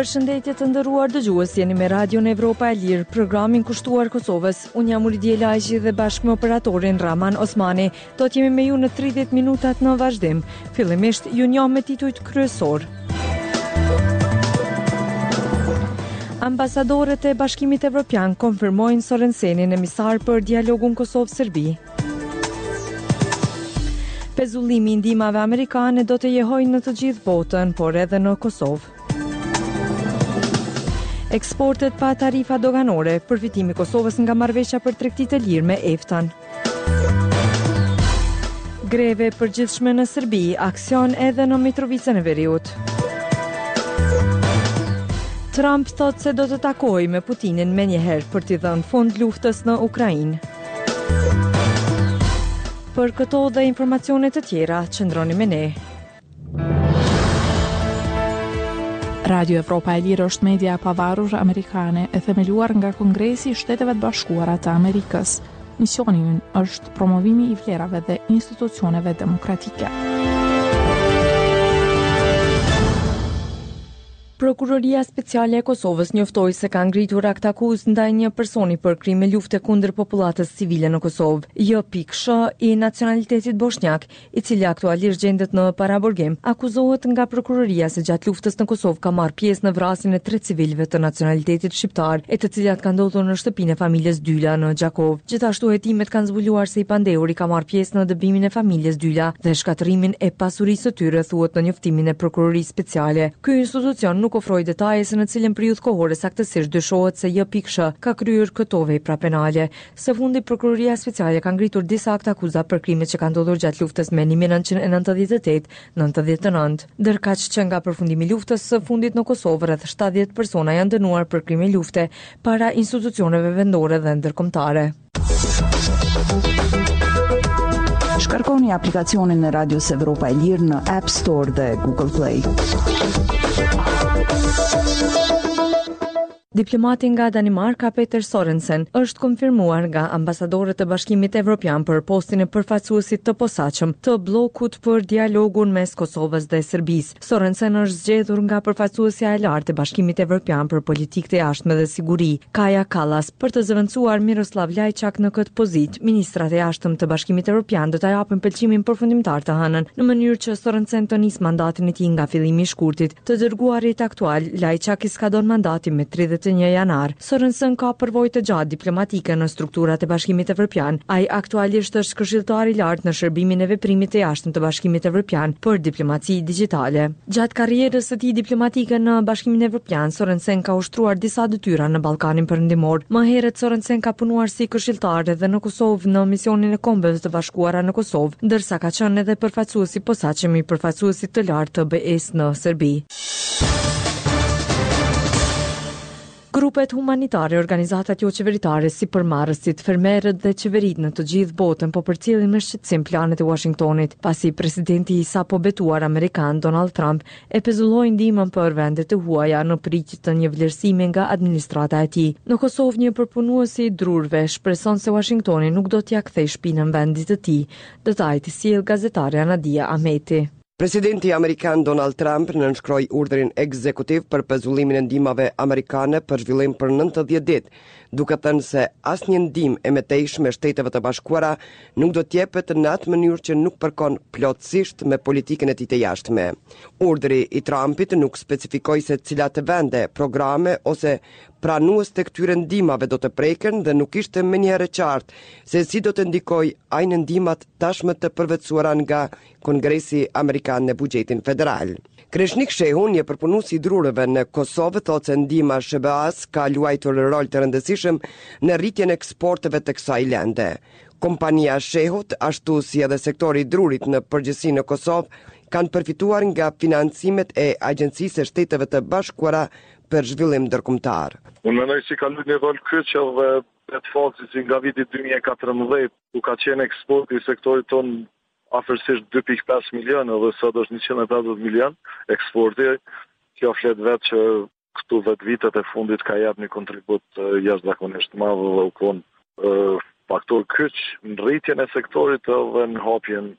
Përshëndetje të nderuar dëgjues, jeni me Radion Evropa e Lirë, programin kushtuar Kosovës. Unë jam Ulidje Lajqi dhe bashkë me operatorin Raman Osmani do t'jemi me ju në 30 minutat në vazhdim. Fillimisht ju njoh me titujt kryesor. Ambasadorët e Bashkimit Evropian konfirmojnë Sorensenin emisar për dialogun Kosovë-Serbi. Pezullimi i ndihmave amerikane do të jehojnë në të gjithë botën, por edhe në Kosovë. Eksportet pa tarifa doganore, përfitimi i Kosovës nga marrëveshja për tregti të lirë me EFTA-n. Greve përgjithshme në Serbi, aksion edhe në Mitrovicën e Veriut. Trump thot se do të takojë me Putinin menjëherë për t'i dhënë fund luftës në Ukrainë. Për këto dhe informacione të tjera, qëndroni me ne. Radio Evropa e Lirë është media e pavarur amerikane e themeluar nga Kongresi i Shteteve të Bashkuara të Amerikës. Misioni i ynë është promovimi i vlerave dhe institucioneve demokratike. Prokuroria Speciale e Kosovës njoftoi se ka ngritur akt akuzë ndaj një personi për krime lufte kundër popullatës civile në Kosovë. J.Sh. i nacionalitetit bosnjak, i cili aktualisht gjendet në paraburgim, akuzohet nga prokuroria se gjatë luftës në Kosovë ka marrë pjesë në vrasjen e 3 civilëve të nacionalitetit shqiptar, e të cilat kanë ndodhur në shtëpinë e familjes Dyla në Gjakov. Gjithashtu hetimet kanë zbuluar se i pandehuri ka marrë pjesë në dëbimin e familjes Dyla dhe shkatërimin e pasurisë së tyre, thuhet në njoftimin e prokurorisë speciale. Ky institucion nuk ofroi detaje se në cilën periudhë kohore saktësisht dyshohet se J.Sh. ka kryer këto vepra penale. Së fundi prokuroria speciale ka ngritur disa akte akuza për krimet që kanë ndodhur gjatë luftës me 1998-99, ndërkaq që nga përfundimi i luftës së fundit në Kosovë rreth 70 persona janë dënuar për krime lufte para institucioneve vendore dhe ndërkombëtare. Shkarkoni aplikacionin e Radios Evropa e Lirë në App Store dhe Google Play. Diplomati nga Danimarka Peter Sorensen është konfirmuar nga ambasadorët e Bashkimit Evropian për postin e përfaqësuesit të posaçëm të bllokut për dialogun mes Kosovës dhe Serbisë. Sorensen është zgjedhur nga përfaqësuesja e lartë e Bashkimit Evropian për politikë të jashtme dhe siguri, Kaja Kallas, për të zëvendësuar Miroslav Lajçak në këtë pozitë. Ministrat e jashtëm të Bashkimit Evropian do ta japin pëlqimin përfundimtar të hënën, në mënyrë që Sorensen të nisë mandatin e tij nga fillimi i shkurtit. Të dërguarit aktual, Lajçak i skadon mandatin me 31 janar. Sorensen ka përvojë të gjatë diplomatike në strukturat e Bashkimit Evropian. Ai aktualisht është këshilltar i lartë në shërbimin e veprimit të jashtëm të Bashkimit Evropian për diplomaci digjitale. Gjatë karrierës së tij diplomatike në Bashkimin Evropian, Sorensen ka ushtruar disa detyra në Ballkanin Perëndimor. Më herët Sorensen ka punuar si këshilltar edhe në Kosovë në misionin e Kombeve të Bashkuara në Kosovë, ndërsa ka qenë edhe përfaqësues i posaçëm i përfaqësuesit të lartë të BE-s në Serbi. Grupet humanitare, organizatat jo qeveritare si përmarrësit, fermerët dhe qeverit në të gjithë botën po përcjellin me shqetësim planet e Washingtonit, pasi presidenti i sapo betuar amerikan Donald Trump e pezulloi ndihmën për vendet e huaja në pritje të një vlerësimi nga administrata e tij. Në Kosovë një përpunues i drurve shpreson se Washingtoni nuk do t'ia kthejë shpinën vendit të tij. Detajt i sjell gazetarja Nadia Ahmeti. Presidenti amerikan Donald Trump nënshkroi urdhrin ekzekutiv për pezullimin e ndihmave amerikane për zhvillim për 90 ditë, duke thënë se asnjë ndihmë e mëtejshme Shteteve të Bashkuara nuk do t'jepet në atë mënyrë që nuk përkon plotësisht me politikën e tij të jashtme. Urdhri i Trumpit nuk specifikoi se cilat vende, programe ose pranues të këtyre ndihmave do të preken dhe nuk ishte menjëherë qartë se si do të ndikojë ai në ndihmat tashmë të përvetësuara nga Kongresi Amerikan në buxhetin federal. Kreshnik Shehu, një përpunues i drurëve në Kosovë, thotë se ndihma SBA-s ka luajtur rol të rëndësishëm në rritjen e eksporteve të kësaj lende. Kompania Shehut, ashtu si edhe sektori i drurit në përgjithësi në Kosovë, kanë përfituar nga financimet e Agjencisë së Shteteve të Bashkuara për zhvillim ndërkombëtar. Unë mendoj se ka luajtur një rol kryesor dhe vetë fakti që nga viti 2014 ku ka qenë eksporti i sektorit ton afërsisht 2.5 milionë dhe sot është 150 milion eksporti, kjo flet vetë që këtu 10 vitet e fundit ka jap një kontribut jashtëzakonisht madh dhe u kon faktor kyç në rritjen e sektorit dhe në hapjen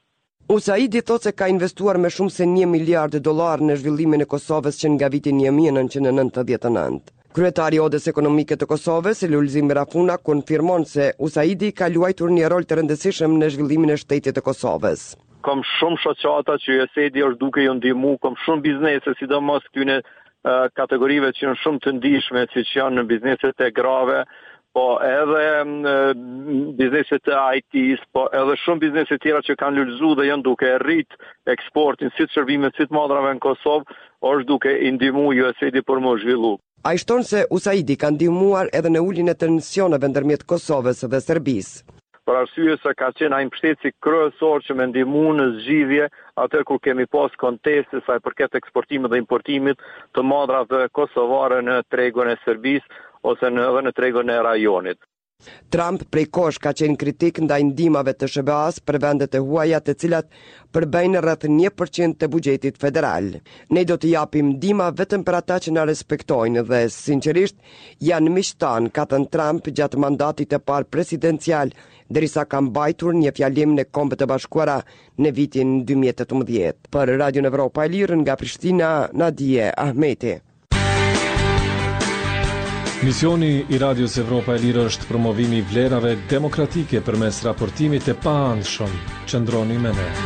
USAID thot se ka investuar me shumë se $1 miliard në zhvillimin e Kosovës që nga viti 1999. Kryetari i Odës Ekonomike të Kosovës, Lulzim Rafuna, konfirmon se USAID ka luajtur një rol të rëndësishëm në zhvillimin e shtetit të Kosovës. Kam shumë shoqata që USAID është duke ju ndihmu, kam shumë biznese, sidomos këtyne kategorive që janë shumë të ndihshme, siç janë në bizneset e grave, po edhe bizneset e IT-s, po edhe shumë biznese tjera që kanë lulëzu dhe janë duke rrit eksportin, si të shërbimet, si të madrave në Kosovë, është duke i ndihmu USAID për më zhvillu. Ai shton se USAID ka ndihmuar edhe në uljen e tensioneve ndërmjet Kosovës dhe Serbisë. Për arsye se ka qenë ai mbështetësi kryesor që më ndihmu në zgjidhje atë kur kemi pas konteste sa i përket eksportimit dhe importimit të madrave kosovare në tregun e Serbisë ose edhe në tregun e rajonit. Trump prej kosh ka qenë kritik ndaj ndihmave të SBA-s për vendet e huaja të cilat përbëjnë rreth 1% të buxhetit federal. Ne do të japim ndihma vetëm për ata që na respektojnë dhe sinqerisht janë miqtan, ka thënë Trump gjatë mandatit të parë presidencial, derisa ka mbajtur një fjalim në Kombet e Bashkuara në vitin 2018. Për Radio Evropa e Lirë nga Prishtina, Nadije Ahmeti. Misioni i Radios Evropa e Lirë është promovimi i vlerave demokratike përmes raportimit të paanshëm. Qëndroni me ne.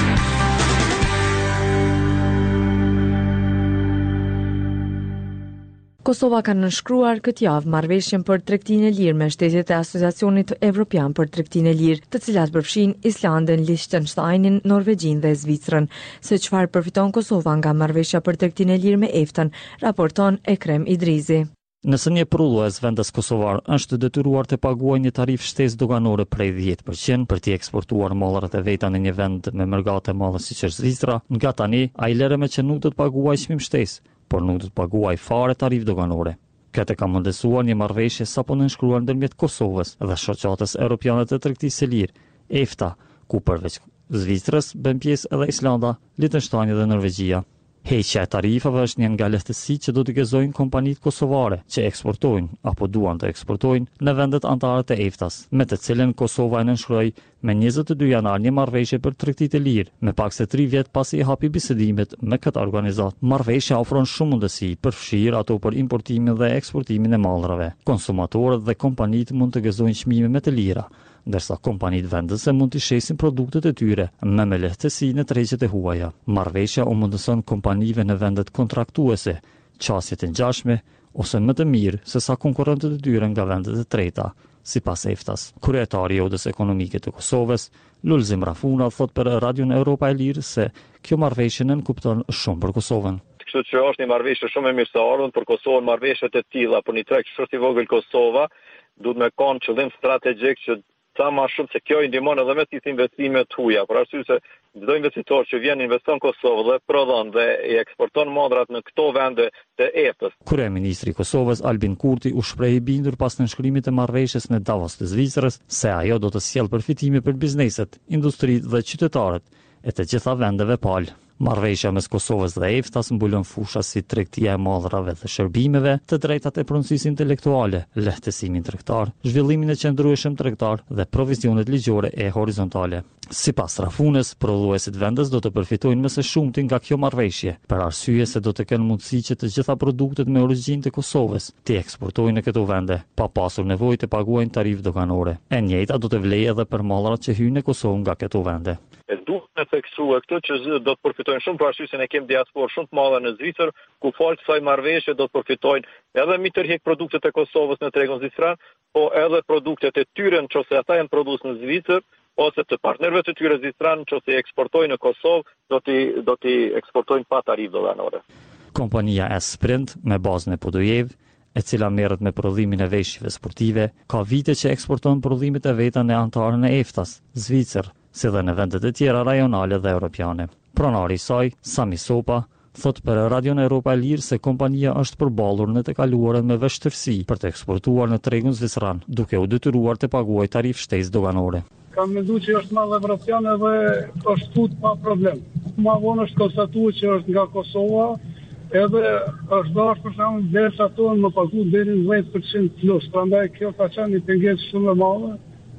Kosova ka nënshkruar këtë javë marrëveshjen për tregtinë e lirë me shtetet e Asociacionit Evropian për tregtinë e lirë, të cilat përfshin Islandën, Liechtensteinin, Norvegjin dhe Zvicrën. Se çfarë përfiton Kosova nga marrëveshja për tregtinë e lirë me EFTA-n, raporton Ekrem Idrizi. Nëse një prullues vendas kosovar është detyruar të paguajë një tarifë shtesë doganore prej 10% për të eksportuar mallat e veta në një vend me mërgate mallë siç është Zvicra, nga tani ai lëreme që nuk do të paguajë çmim shtesë, por nuk do të paguajë fare tarifë doganore. Këtë ka mundesuar një marrëveshje sapo nënshkruar ndërmjet Kosovës dhe shoqatës europiane të tregtisë së lirë, EFTA, ku përveç Zvicrës bën pjesë edhe Islanda, Liechtensteini dhe Norvegjia. Heqja e tarifave është një nga lehtësitë që do të gëzojnë kompanitë kosovare që eksportojnë apo duan të eksportojnë në vendet anëtare të EFTA-s, me të cilën Kosova e nënshkroi me 22 janar një marrëveshje për tregtitë e lirë, me pak se 3 vjet pasi i hapi bisedimet me këtë organizatë. Marrëveshja ofron shumë mundësi, përfshirë ato për importimin dhe eksportimin e mallrave. Konsumatorët dhe kompanitë mund të gëzojnë çmime më të lira, ndërsa kompanitë vendase mund të shesin produktet e tyre me lehtësi në tregjet e huaja. Marrëveshja u mundëson kompanive në vendet kontraktuese qasje të ngjashme ose më të mirë se sa konkurrentët e tyre nga vendet e treta, sipas EFTA-s. Kryetari i Odës Ekonomike të Kosovës, Lulzim Rafuna, thot për Radion Evropa e Lirë se kjo marrëveshje nënkupton shumë për Kosovën. Kështu që është një marrëveshje shumë e mirë së ardhur për Kosovën, marrëveshjet e tilla për një treg që është i vogël Kosova, duhet me kanë qëllim strategjik që sa më shumë se kjo i ndihmon edhe me thithë investime të huaja, për arsye se çdo investitor që vjen investon në Kosovë dhe prodhon dhe i eksporton modrat në këto vende të EFTA-s. Kryeministri i Kosovës Albin Kurti u shpreh i bindur pas nënshkrimit të marrëveshjes në Davos të Zvicrës se ajo do të sjellë përfitime për bizneset, industritë dhe qytetarët e të gjitha vendeve palë. Marrëveshja mes Kosovës dhe EFTA-s mbulon fusha si tregtia e mallrave dhe shërbimeve, të drejtat e pronësisë intelektuale, lehtësimin tregtar, zhvillimin e qëndrueshëm tregtar dhe provizionet ligjore e horizontale. Sipas Rafunës, prodhuesit vendas do të përfitojnë më së shumti nga kjo marrëveshje, për arsye se do të kenë mundësi që të gjitha produktet me origjinë të Kosovës të eksportojnë në këto vende, pa pasur nevojë të paguajnë tarifë doganore. E njëjta do të vlejë edhe për mallrat që hyjnë në Kosovë nga këto vende. Duhet të theksua këto që do të përfitojnë shumë për arsye se ne kemi diasporë shumë të madhe në Zvicër, ku falë kësaj marrëveshje do të përfitojnë edhe mi tërheq produktet e Kosovës në tregun zvicran, po edhe produktet e tyre nëse ata janë prodhues në Zvicër, ose të partnerëve të tyre zvicran nëse i eksportojnë në Kosovë, do t'i eksportojnë pa tarifë doganore. Kompania S-Sprint me bazën e Podujev, e cila merret me prodhimin e veshjeve sportive, ka vite që eksporton prodhimet e veta në anëtarën e EFTA-s, Zvicër, si dhe në vendet e tjera rajonale dhe europiane. Pronari i saj, Sami Sopa, thot për Radion Evropa e Lirë se kompania është përballur në të kaluarën me vështirësi për të eksportuar në tregun zvicran, duke u detyruar të paguajë tarifë shtesë doganore. Kam menduar që është madhe operacione dhe është fut pa problem. Ma vonë është konstatuar që është nga Kosova, edhe është dashur për shembull derisa tonë më pagu deri në 10% plus. Prandaj kjo ka qenë një pengesë shumë e madhe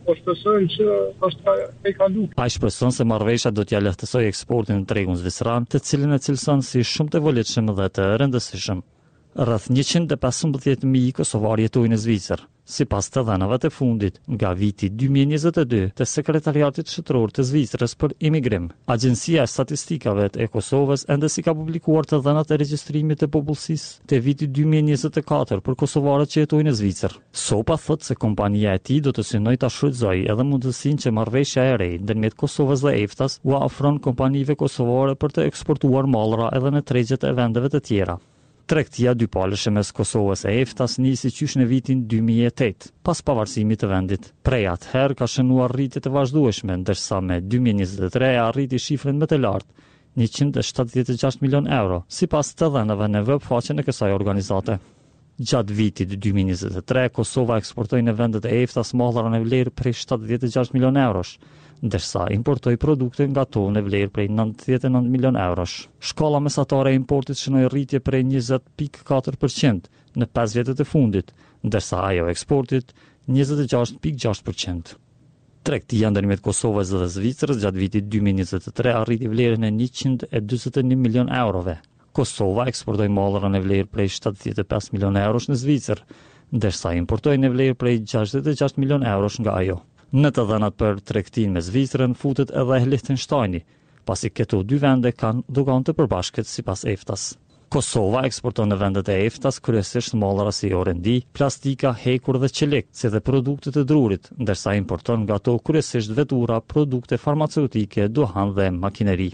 po shpresojmë që është e kaluar. Ai shpreson se marrëveshja do t'ja lehtësojë eksportin në tregun zviceran, të cilin e cilëson si shumë të volitshëm dhe të rëndësishëm. Rreth 115.000 kosovarë jetojnë në Zvicër, sipas të dhënave të fundit nga viti 2022 të Sekretariatit Shtetëror të Zvicrës për Imigrim. Agjencia e Statistikave e Kosovës ende si ka publikuar të dhënat e regjistrimit të popullsisë të vitit 2024 për kosovarët që jetojnë në Zvicër. SOPA thot se kompania e tij do të synojë ta shfrytëzojë edhe mundësinë që marrëveshja e re ndërmjet Kosovës dhe EFTA-s u ofron kompanive kosovare për të eksportuar mallra edhe në tregjet e vendeve të tjera. Tregtia dypalëshe mes Kosovës e EFTA-s nisi qysh në vitin 2008, pas pavarësimit të vendit. Prej atëherë ka shënuar rritje të vazhdueshme, ndërsa me 2023 arriti shifrën më të lartë, 176 milion euro, sipas të dhënave në webfaqen e kësaj organizate. Gjatë vitit 2023, Kosova eksportoi në vendet e EFTA-s mallra në vlerë prej 76 milion eurosh, ndërsa importoi produkte nga to në vlerë prej 99 milion eurosh. Shkalla mesatare e importit shënoi rritje prej 20.4% në 5 vjetet e fundit, ndërsa ajo eksportit 26.6%. Tregtia ndërmjet Kosovës dhe Zvicrës gjatë vitit 2023 arriti vlerën e 141 milion eurove. Kosova eksportoi mallra në vlerë prej 75 milion eurosh në Zvicër, ndërsa importoi në vlerë prej 66 milion eurosh nga ajo. Në të dhënat për tregtinë me Zvicrën futet edhe Liechtensteini, pasi këto dy vende kanë dogan të përbashkët sipas EFTA-s. Kosova eksporton në vendet e EFTA-s kryesisht mallra si orendi, plastika, hekur dhe qelek, si dhe produkte të drurit, ndërsa importon nga to kryesisht vetura, produkte farmaceutike, duhan dhe makineri.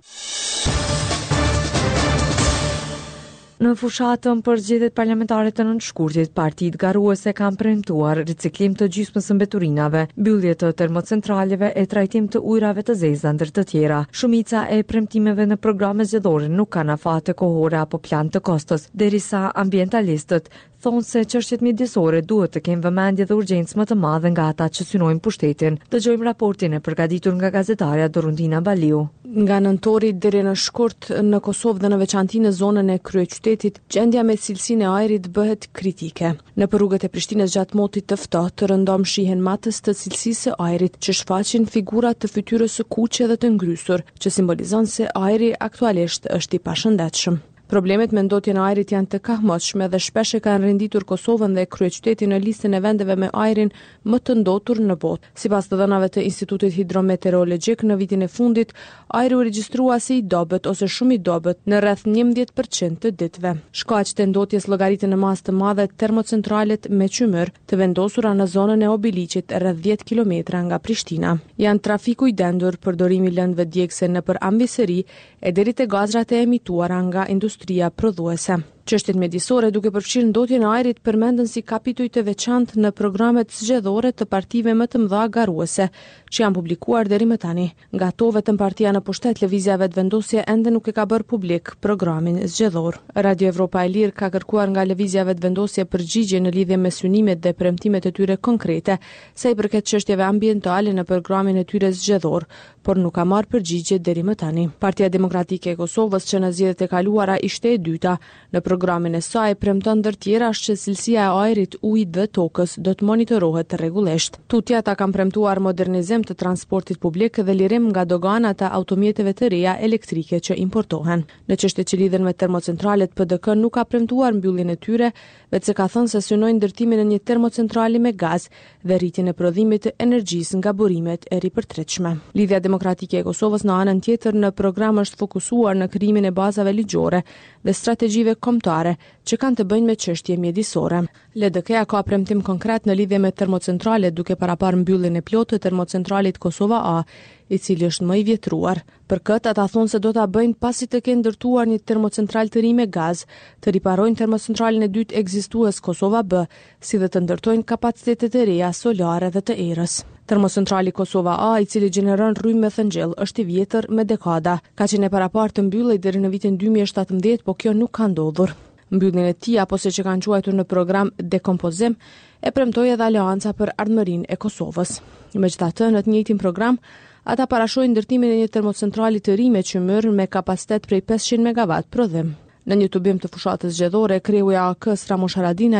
Në fushatën për zgjedhjet parlamentare të nënshkurtit, partitë garuese kanë premtuar riciklim të gjysmës së mbeturinave, mbyllje të termocentraleve e trajtim të ujrave të zeza ndër të tjera. Shumica e premtimeve në programe zgjedhore nuk kanë afate kohore apo plan të kostos, derisa ambientalistët thonë se çështjet mjedisore duhet të kenë vëmendje dhe urgjencë më të madhe nga ata që synojnë pushtetin. Dëgjojmë raportin e përgatitur nga gazetarja Dorundina Baliu. Nga nëntori deri në shkurt në Kosovë dhe në veçanti në zonën e kryeqytetit, gjendja me cilësinë e ajrit bëhet kritike. Në rrugët e Prishtinës gjatë motit të ftohtë të rëndom shihen matës të cilësisë së ajrit që shfaqin figura të fytyrës së kuqe dhe të ngrysur, që simbolizon se ajri aktualisht është i pashëndetshëm. Problemet me ndotjen e ajrit janë të kahmosshme dhe shpesh e kanë renditur Kosovën dhe kryeqytetin në listën e vendeve me ajrin më të ndotur në botë. Sipas të dhënave të Institutit Hidrometeorologjik, në vitin e fundit, ajri u regjistrua si i dobët ose shumë i dobët në rreth 11% të ditëve. Shkaqet e ndotjes llogaritën në masë të madhe termocentralet me qymyr të vendosura në zonën e Obiliqit rreth 10 kilometra nga Prishtina. Janë trafiku i dendur, përdorimi i lëndëve djegëse nëpër ambiseri e deri te gazrat e emituara nga industria prodhuese. Çështjet mjedisore duke përfshirë ndotjen e ajrit përmenden si kapituj të veçantë në programet zgjedhore të partive më të mëdha garuese, që janë publikuar deri më tani. Nga to vetëm partia në pushtet Lëvizja Vetëvendosje ende nuk e ka bërë publik programin zgjedhor. Radio Evropa e Lirë ka kërkuar nga Lëvizja Vetëvendosje përgjigje në lidhje me synimet dhe premtimet e tyre konkrete sa i përket çështjeve ambientale në programin e tyre zgjedhor, por nuk ka marrë përgjigje deri më tani. Partia Demokratike e Kosovës, që në zgjedhjet e kaluara ishte e dyta, në programin e saj premton ndër tjera që cilësia e ajrit, ujit dhe tokës do të monitorohet rregullisht. Tutja ta kanë premtuar modernizim të transportit publik dhe lirim nga doganat e automjeteve të reja elektrike që importohen. Në çështjet që lidhen me termocentralet, PDK nuk ka premtuar mbylljen e tyre, veçse ka thënë se synojnë ndërtimin e një termocentrali me gaz dhe rritjen e prodhimit të energjisë nga burimet e ripërtretshme. Lidhja Demokratike e Kosovës në anën tjetër në program është fokusuar në krijimin e bazave ligjore dhe strategjive kombëtare që kanë të bëjnë me çështje mjedisore. LDK-ja ka premtim konkret në lidhje me termocentralet, duke paraparë mbylljen e plotë të termocentralit Kosova A, i cili është më i vjetruar. Për këtë ata thonë se do ta bëjnë pasi të kenë ndërtuar një termocentral të ri me gaz, të riparojnë termocentralin e dytë ekzistues Kosova B, si dhe të ndërtojnë kapacitetet e reja solare dhe të erës. Termocentrali Kosova A, i cili gjeneron rrymë me thëngjell, është i vjetër me dekada, ka qenë e paraparë të mbyllej deri në vitin 2017, po kjo nuk ka ndodhur. Mbylljen e tij, apo siç e kanë quajtur në program dekompozim, e premtoi edhe Aleanca për Ardhmërinë e Kosovës. Megjithatë, në të njëjtin program, ata parashojnë ndërtimin e një termocentrali të ri me qymyr me kapacitet prej 500 MW prodhim. Në një tubim të fushatës zgjedhore, kreu i AK Ramush Haradinaj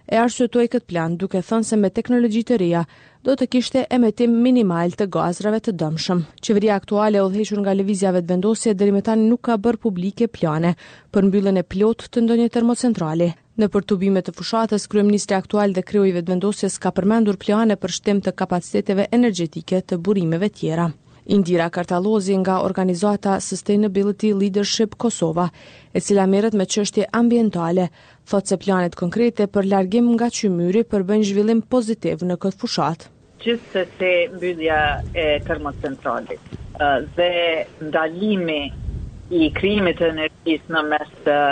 e arsyetoi këtë plan duke thënë se me teknologji të reja do të kishte emetim minimal të gazrave të dëmshëm. Qeveria aktuale, udhëhequr nga lëvizja vetëvendosje, deri më tani nuk ka bërë publike plane për mbylljen e plotë të ndonjë termocentrali. Në për tubime të fushatës, kryeministri aktual dhe kreu i vetëvendosjes ka përmendur plane për shtim të kapaciteteve energjetike të burimeve tjera. Indira Kartalozi nga organizata Sustainability Leadership Kosova, e cila merret me çështje ambientale, thotë se planet konkrete për largim nga qymyri përbëjnë zhvillim pozitiv në këtë fushat. Gjithsesi mbyllja e termocentralit dhe ndalimi i krijimit të energjisë në mes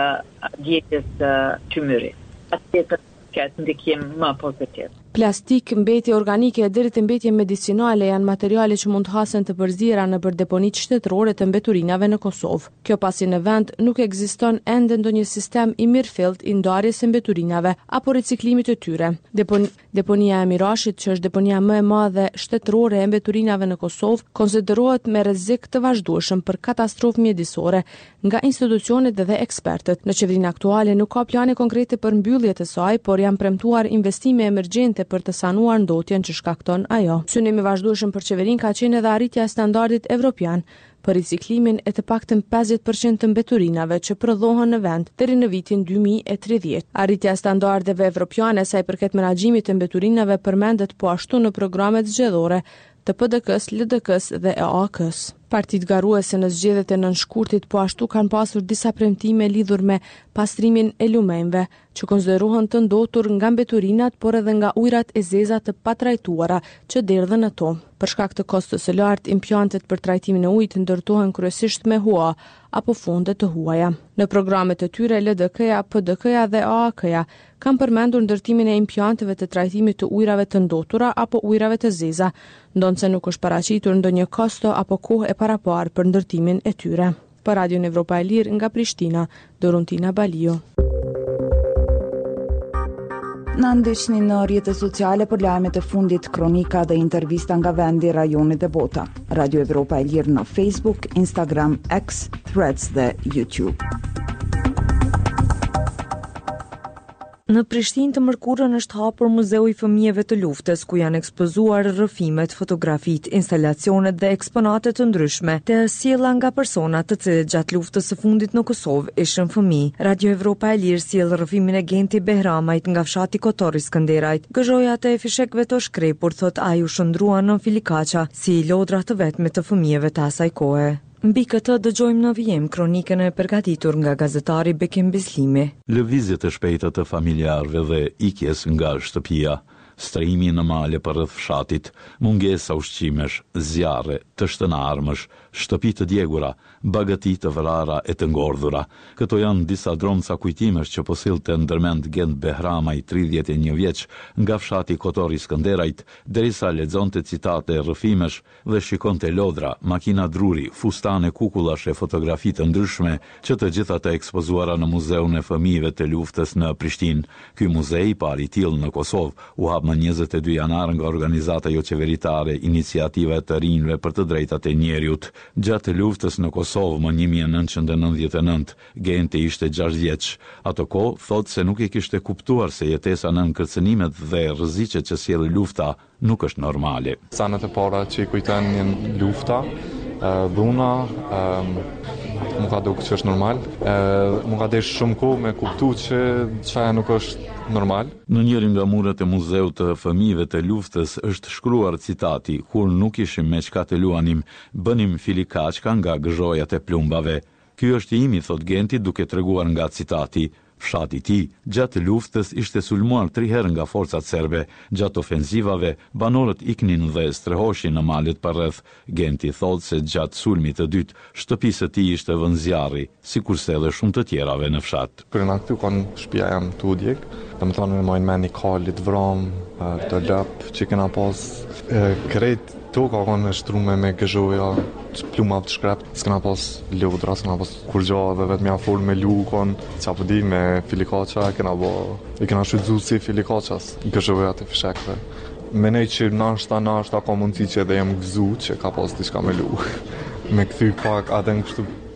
djetjes të qymyrit. Atë këtë ndikim më pozitiv. Plastik, mbetje organike deri te mbetje medicinale janë materiale që mund të hasen të përzira nëpër deponitë shtetërore të mbeturinave në Kosovë. Kjo pasi në vend nuk ekziston ende ndonjë sistem i mirëfillt i ndarjes së mbeturinave apo riciklimit të tyre. Deponia e Mirashit, që është deponia më e madhe shtetërore e mbeturinave në Kosovë, konsiderohet me rrezik të vazhdueshëm për katastrofë mjedisore nga institucionet dhe ekspertët. Në qeverinë aktuale nuk ka plane konkrete për mbyllje të saj, por janë premtuar investime emergjente për të sanuar ndotjen që shkakton ajo. Synimi i vazhdueshëm për qeverinë ka qenë edhe arritja e standardit evropian për riciklimin e të paktën 50% të mbeturinave që prodhohen në vend deri në vitin 2030. Arritja e standardeve evropiane sa i përket menaxhimit të mbeturinave përmendet po ashtu në programet zgjedhore të PDK-s, LDK-s dhe EAK-s. Partitë garuese në zgjedhjet e nënshkurtit po ashtu kanë pasur disa premtime lidhur me pastrimin e lumenjve, që konsiderohen të ndotur nga mbeturinat, por edhe nga ujërat e zeza të patrajtuara që derdhen ato. Për shkak të kostës së lartë, implantet për trajtimin e ujit ndërtohen kryesisht me hua apo funde të huaja. Në programet e tyre, LDK-ja, PDK-ja dhe AAK-ja kanë përmendur ndërtimin e implanteve të trajtimit të ujrave të ndotura apo ujrave të zeza, ndonse nuk është paraqitur ndonjë kosto apo kohë e paraparë për ndërtimin e tyre. Për Radion Evropa e Lirë nga Prishtina, Dorontina Balio. Na ndiqni në rrjetet sociale për lajmet e fundit, kronika dhe intervista nga vendi, rajonit dhe bota. Radio Evropa e Lirë në Facebook, Instagram, X, Threads dhe YouTube. Në Prishtinë të mërkurën është hapur Muzeu i Fëmijëve të Luftës, ku janë ekspozuar rrëfimet, fotografitë, instalacionet dhe eksponate të ndryshme të sjella nga persona të cilët gjatë luftës së fundit në Kosovë ishin fëmijë. Radio Evropa e Lirë sjell rrëfimin e Genti Behramajt nga fshati Kotor i Skënderajt. Gëzhojat e fishekëve të shkrepur, thot ai, u shndruan në Filikaqa si lodra të vetme të fëmijëve të asaj kohe. Mbi këtë dëgjojmë në vijim kronikën e përgatitur nga gazetari Bekim Bislimi. Lëvizjet e shpejta të familjarëve dhe ikjes nga shtëpia, strehimi në male për rreth fshatit, mungesa ushqimesh, zjarre, të shtënarmësh, shtëpi të djegura, bagati të vrara e të ngordhura. Këto janë disa dromca kujtimesh që po sillte ndërmend Gent Behramaj, 31 vjeç, nga fshati Kotor i Skënderajt, derisa lexonte citate, rrëfimesh dhe shikonte lodra, makina druri, fustane, kukullash e fotografi të ndryshme, që të gjitha të ekspozuara në Muzeun e Fëmijëve të Luftës në Prishtinë. Ky muzej, pari tillë në Kosovë, u hap më 22 janar nga organizata jo qeveritare Iniciativa e të Rinjve për të drejtat e njeriut. Gjatë luftës në Kosovë më 1999, Genti ishte 6 vjeç. Ato kohë thotë se nuk e kishte kuptuar se jetesa nën kërcënimet dhe rreziqet që sjell lufta nuk është normale. Sanët e para që i kujtojnë janë lufta, dhuna, më ka duke që është normal, më ka desh shumë kohë me kuptu që çaja nuk është normal. Në njërin nga muret e Muzeut të Fëmijëve të Luftës është shkruar citati: kur nuk ishim me çka të luanim, bënim filikaçka nga gëzhojat e plumbave. Ky është imi, thot Genti, duke treguar nga citati. Fshati i tij gjatë luftës ishte sulmuar 3 herë nga forcat serbe. Gjatë ofensivave, banorët iknin dhe strehoshin në malet përreth. Genti thotë se gjatë sulmit të dytë, shtëpisë e tij ishte vënë zjarri, sikurse edhe shumë të tjerave në fshat. Kur na këtu kanë shtëpia jam tu djeg, domethënë më mojnë mend kalit vrom, të lop që kena pas krejt toka kanë shtrume me gëzhoja, pluma të shkrap, s'kena pas lodra, s'kena pas kurgja dhe vetëm ja fol me lukon, çapo di me filikaça, i kena shfrytzuar si filikaças, gëzhoja të fishekëve. Menej që nashta ka mundësi që edhe jem gëzu që ka pas diçka me lu. Me kthy pak atë kështu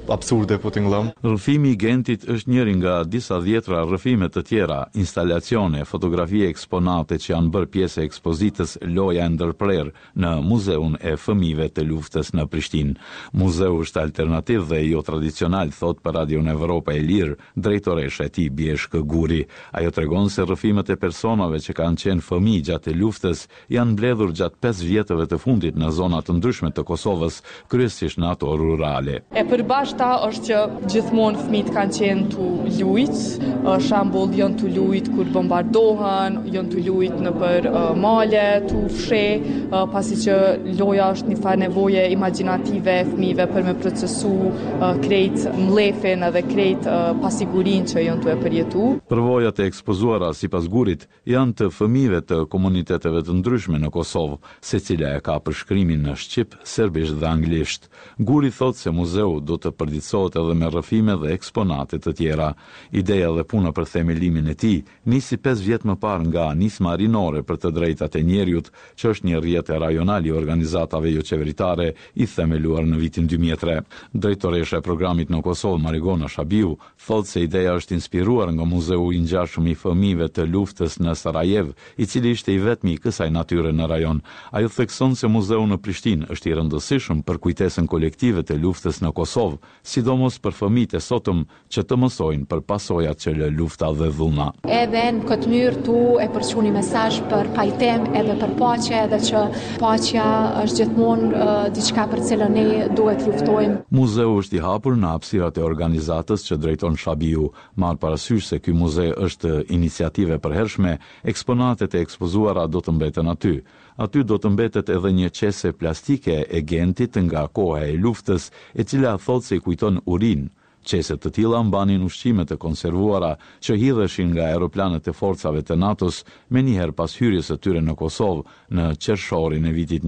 absurde po t'ingëllëm. Rrëfimi i Gentit është njëri nga disa dhjetra rrëfime të tjera, instalacione, fotografie eksponate që janë bërë pjesë e ekspozitës Loja e ndërprer në Muzeun e Fëmijëve të Luftës në Prishtinë. Muzeu është alternativ dhe jo tradicional, thot për Radio Evropa e Lirë, drejtoresha e tij Bjeshkë Guri. Ajo tregon se rrëfimet e personave që kanë qenë fëmijë gjatë luftës janë mbledhur gjatë 5 vjetëve të fundit në zona të ndryshme të Kosovës, kryesisht në ato rurale. E përbashkëta është që gjithmonë fëmijët kanë qenë tu lujt, shembull janë tu lujt kur bombardohen, janë tu lujt nëpër male, tu fshe, pasi që loja është një farë nevoje imagjinative e fëmijëve për me procesu krejt mlefin edhe krejt pasigurinë që janë tu e përjetu. Përvojat e ekspozuara sipas Gurit janë të fëmijëve të komuniteteve të ndryshme në Kosovë, secila e ka përshkrimin në shqip, serbisht dhe anglisht. Guri thot se muzeu do të përditësohet edhe me rrëfime dhe eksponate të tjera. Ideja dhe puna për themelimin e tij nisi 5 vjet më parë nga nisma rinore për të drejtat e njerëzit, që është një rrjetë rajonal i organizatave jo qeveritare i themeluar në vitin 2003. Drejtoresha e programit në Kosovë, Marigona Shabiu, thot se ideja është inspiruar nga muzeu i ngjashëm i fëmijëve të luftës në Sarajev, i cili ishte i vetmi i kësaj natyre në rajon. Ajo thekson se muzeu në Prishtinë është i rëndësishëm për kujtesën kolektive të luftës në Kosovë, sidomos për fëmijët e sotëm që të mësojnë për pasojat që lë lufta dhe dhuna. Edhe në këtë mënyrë tu e përçuni mesazh për pajtim edhe për paqe, edhe që paqja është gjithmonë diçka për cilën ne duhet luftojmë. Muzeu është i hapur në hapësirat e organizatës që drejton Shabiu. Marr parasysh se ky muze është iniciative përhershme, eksponatet e ekspozuara do të mbeten aty. Aty do të mbetet edhe një qese plastike e Gentit nga koha e luftës, e cila thot se i kujton urinë. Qeset të tilla mbanin ushqime të konservuara që hidheshin nga aeroplanet e forcave të NATO-s me njëherë pas hyrjes së tyre në Kosovë në qershorin e vitit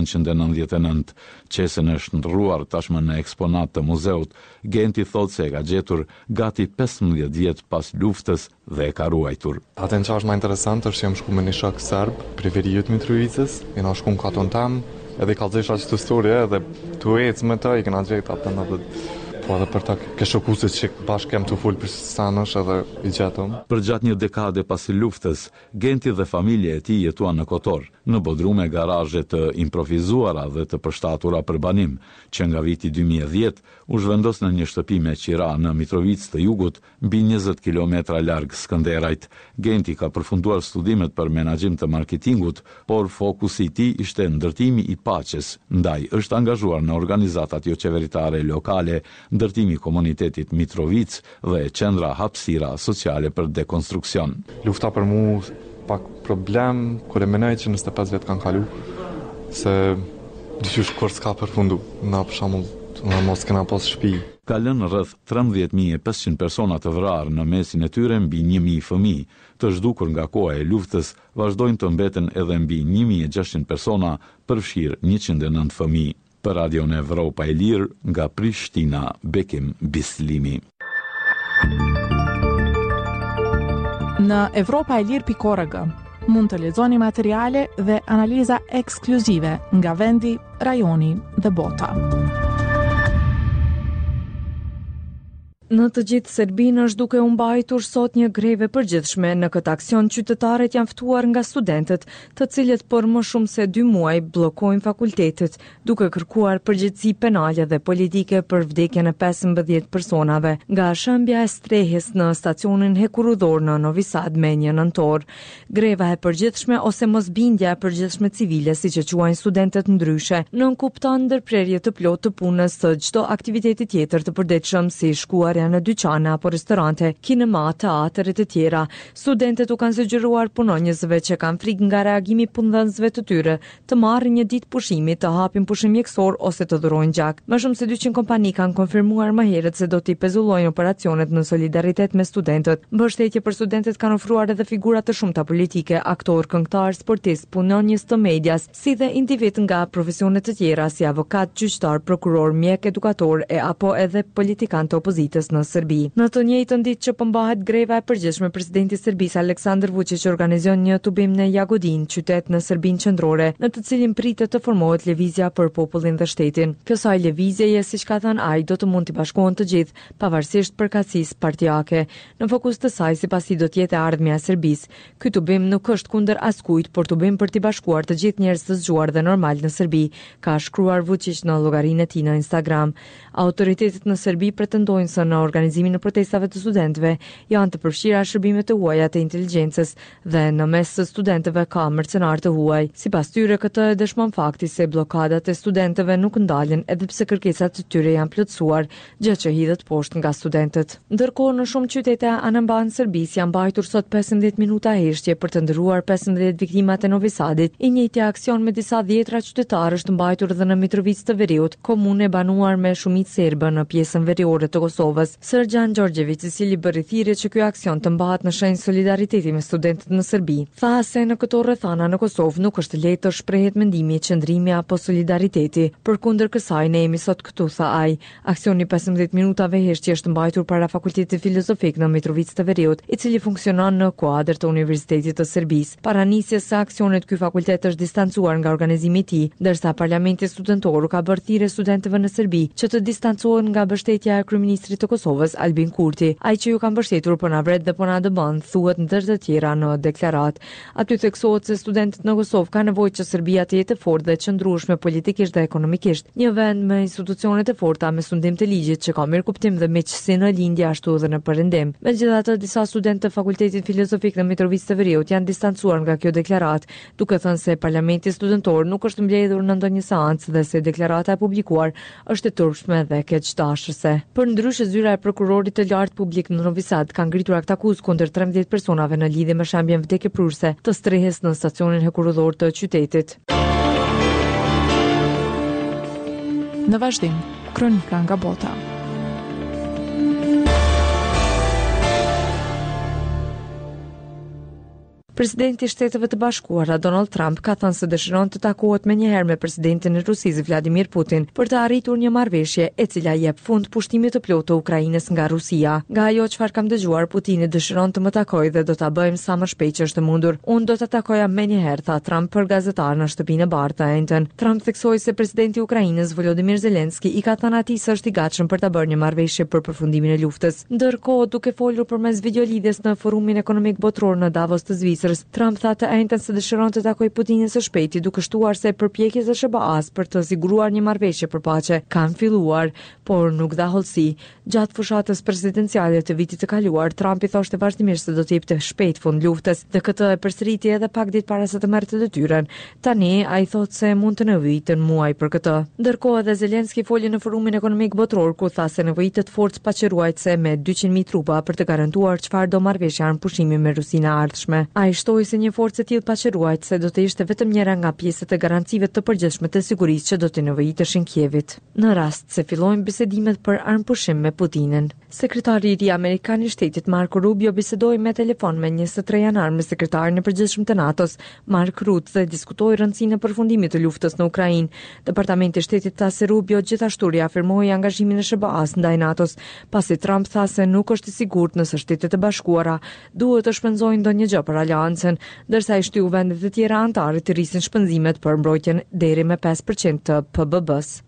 1999. Qesen është ndrruar tashmë në eksponat të muzeut. Genti thot se e ka gjetur gati 15 vjet pas luftës dhe e ka ruajtur. Atë që është më interesant është që jam shku me një shok serb, preferiut Mitrovicës, jena shku në katon tam, edhe i kalëzisha që të storje, edhe të ecë me të, i këna gjetë apë në po edhe për ta ke shokusit që bashkë kem të full për stanësh edhe i gjetëm. Për gjatë një dekade pasi luftës, Genti dhe familje e tij jetuan në Kotor, në bodrume garazhe të improvizuara dhe të përshtatura për banim, që nga viti 2010 u zhvendos në një shtëpi me qira në Mitrovicë të Jugut, mbi 20 kilometra larg Skënderajt. Genti ka përfunduar studimet për menaxhim të marketingut, por fokusi i tij ishte ndërtimi i paqes, ndaj është angazhuar në organizatat jo qeveritare lokale, ndërtimi i komunitetit Mitrovic dhe qendra hapësira sociale për dekonstruksion. Lufta për mu pak problem, kur e menoj që 25 vjet kanë kalu, se dyqysh kur s'ka përfundu, na për shembull na mos kena pas shtëpi. Ka lënë rreth 13.500 persona të vrarë në mesin e tyre mbi 1.000 fëmijë. Të zhdukur nga koha e luftës, vazhdojnë të mbeten edhe mbi 1.600 persona, përfshirë 109 fëmijë. Për Radio Evropa e Lirë, nga Prishtina, Bekim Bislimi. Në evropaelir.org mund të lexoni materiale dhe analiza ekskluzive nga vendi, rajoni dhe bota. Në të gjithë Serbinë është duke u mbajtur sot një greve përgjithshme. Në këtë aksion qytetarët janë ftuar nga studentët, të cilët për më shumë se 2 muaj bllokojnë fakultetet, duke kërkuar përgjegjësi penale dhe politike për vdekjen e 15 personave nga shembja e strehjes në stacionin hekurudhor në Novi Sad me 1 nëntor. Greva e përgjithshme ose mosbindja e përgjithshme civile, siç e quajnë studentët ndryshe, nënkupton ndërprerje të plotë të punës së çdo aktiviteti tjetër të përditshëm, si shkuar në dyqane apo restorante, kinema, teatret e tjera. Studentët u kanë sugjeruar punonjësve që kanë frikë nga reagimi punëdhënësve të tyre të marrin një ditë pushimi, të hapin pushim mjekësor ose të dhurojnë gjak. Më shumë se 200 kompani kanë konfirmuar më herët se do t'i pezullojnë operacionet në solidaritet me studentët. Mbështetje për studentët kanë ofruar edhe figura të shumta politike, aktor, këngëtar, sportist, punonjës të medias, si dhe individ nga profesione të tjera si avokat, gjyqtar, prokuror, mjek, edukator apo edhe politikan të opozitës në Serbi. Në të njëjtën ditë që përmbahet greva e përgjithshme, presidenti i Serbisë Aleksandar Vučić organizon një tubim në Jagodin, qytet në Serbinë qendrore, në të cilin pritet të formohet lëvizja për popullin dhe shtetin. Kësaj lëvizjeje, siç ka thënë ai, do të mund t'i bashkohen të gjithë, pavarësisht përkatësisë partijake. Në fokus të saj, sipasi do të jetë ardhmja e Serbisë. Ky tubim nuk është kundër askujt, por tubim për t'i bashkuar të gjithë njerëz të zgjuar dhe normal në Serbi, ka shkruar Vučić në llogarinë e tij në Instagram. Autoritetet në Serbi pretendojnë se në organizimin e protestave të studentëve janë të përfshira shërbimet e huaja të inteligjencës dhe në mes të studentëve ka mercenar të huaj. Sipas tyre, këtë e dëshmon fakti se blokadat e studentëve nuk ndalen edhe pse kërkesat e tyre janë plotësuar, gjë që hidhet poshtë nga studentët. Ndërkohë, në shumë qytete anëmban Serbisë janë mbajtur sot 15 minuta heshtje për të ndëruar 15 viktimat e Novi Sadit. I njëjti aksion me disa dhjetra qytetarë është mbajtur edhe në Mitrovicë të Veriut, komunë e banuar me shumicë serbe në pjesën veriore të Kosovës. Srdjan Gjorgjević, i cili bëri thirrje që ky aksion të mbahet në shenjë solidariteti me studentët në Serbi, tha se në këto rrethana në Kosovë nuk është lehtë të shprehet mendimi, qëndrimi apo solidariteti. Përkundër kësaj, ne jemi sot këtu, tha ai. Aksioni 15 minutave heshtje është mbajtur para Fakultetit Filozofik në Mitrovicë të Veriut, i cili funksionon në kuadër të Universitetit të Serbisë. Para nisjes së aksionit, ky fakultet është distancuar nga organizimi i tij, ndërsa Parlamenti Studentor ka bërë thirrje studentëve në Serbi që të distancohen nga mbështetja e kryeministrit të Kosovës Albin Kurti, ai që ju ka mbështetur po na vret dhe po na dëbon, thuhet ndër të tjera në deklaratë. Aty theksohet se studentët në Kosovë kanë nevojë që Serbia të jetë fortë dhe qëndrueshme politikisht dhe ekonomikisht, një vend me institucionet e forta, me sundim të ligjit që ka mirë kuptim dhe miqësi në lindje ashtu edhe në perëndim. Megjithatë, disa studentë të Fakultetit Filozofik në Mitrovicë të Veriut janë distancuar nga kjo deklaratë, duke thënë se Parlamenti Studentor nuk është mbledhur në ndonjë seancë dhe se deklarata e publikuar është e turpshme dhe keqdashëse. Përndryshe, zyra e prokurorit të lartë publik në Novi Sad ka ngritur akt akuzë kundër 13 personave në lidhje me shembjen vdekjeprurse të strehes në stacionin hekurudhor të qytetit. Në vazhdim, kronika nga bota. Presidenti i Shteteve të Bashkuara Donald Trump ka thënë se dëshiron të takohet menjëherë me presidentin e Rusisë Vladimir Putin për të arritur një marrëveshje e cila jep fund pushtimit të plotë të Ukrainës nga Rusia. Nga ajo çfarë kam dëgjuar, Putini dëshiron të më takojë dhe do ta bëjmë sa më shpejt që është e mundur. Unë do ta takoja menjëherë, tha Trump për gazetarë në shtëpinë e bardhë të Enten. Trump theksoi se presidenti i Ukrainës Volodymyr Zelensky i ka thënë atij se është i gatshëm për ta bërë një marrëveshje për përfundimin e luftës. Ndërkohë, duke folur përmes videolidhjes në Forumin Ekonomik Botror në Davos të Zvicrës, Trump tha të njëjtën se dëshiron të takojë Putinin së shpejti, duke shtuar se përpjekjet e SBA-s për të siguruar një marrëveshje për paqe kanë filluar, por nuk dha hollësi. Gjatë fushatës presidenciale të vitit të kaluar, Trump i thoshte vazhdimisht se do të jepte shpejt fund luftës, dhe këtë e përsëriti edhe pak ditë para se të merrte detyrën. Tani ai thotë se mund të nevojiten muaj për këtë. Ndërkohë, edhe Zelensky foli në Forumin Ekonomik Botror ku tha se nevojitet forcë paqëruajtëse me 200.000 trupa për të garantuar çfarë do marrëveshja në pushimin me Rusinë e ardhshme. Ai shtoi se një forcë e tillë paqëruajtëse do të ishte vetëm njëra nga pjesët e garancive të përgjithshme të sigurisë që do të nevojiteshin Kievit, në rast se fillojnë bisedimet për armëpushim me Putinin. Sekretari i ri amerikan i shtetit Marco Rubio bisedoi me telefon me 23 janar me sekretarin e përgjithshëm të NATO-s, Mark Rutte, dhe diskutoi rëndësinë e përfundimit të luftës në Ukrainë. Departamenti i Shtetit tha se Rubio gjithashtu riafirmoi angazhimin e SBA-s ndaj NATO-s, pasi Trump tha se nuk është i sigurt nëse Shtetet e Bashkuara duhet të shpenzojnë ndonjë gjë për aleancën, ndërsa i shtyu vendet e tjera anëtare të rrisin shpenzimet për mbrojtjen deri me 5% të PBB-s.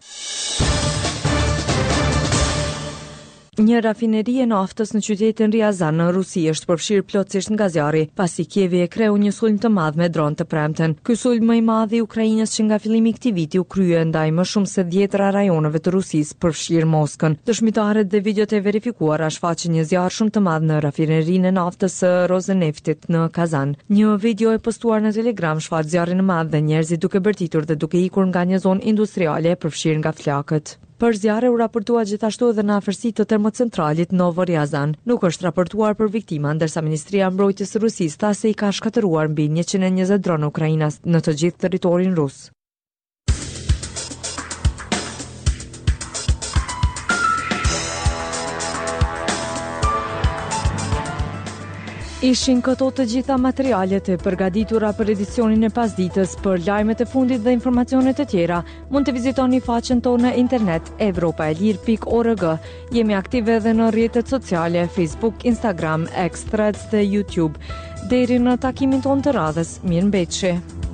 Një rafineri e naftës në qytetin Ryazan në Rusi është përfshirë plotësisht nga zjarri, pasi Kievi e kreu një sulm të madh me dron të premten. Ky sulm më i madh i Ukrainës që nga fillimi i këtij viti u krye ndaj më shumë se 10 rajoneve të Rusisë, përfshirë Moskën. Dëshmitarët dhe videot e verifikuara shfaqin një zjarr shumë të madh në rafinerinë e naftës së Roseneftit në Kazan. Një video e postuar në Telegram shfaq zjarrin e madh dhe njerëzit duke bërtitur dhe duke ikur nga një zonë industriale e përfshirë nga flakët. Për zjarre u raportua gjithashtu edhe në afërsi të termocentralit Novoryazan. Nuk është raportuar për viktima, ndërsa Ministria e Mbrojtjes së Rusisë tha se i ka shkatëruar mbi 120 dronë ukrainas në të gjithë territorin rus. Ishin këto të gjitha materialet e përgatitura për edicionin e pasditës. Për lajmet e fundit dhe informacionet e tjera, mund të vizitoni faqen tonë në internet evropaelir.org. Jemi aktive edhe në rrjetet sociale, Facebook, Instagram, X, Threads dhe YouTube. Deri në takimin tonë të radhës, mirëmbëjtje.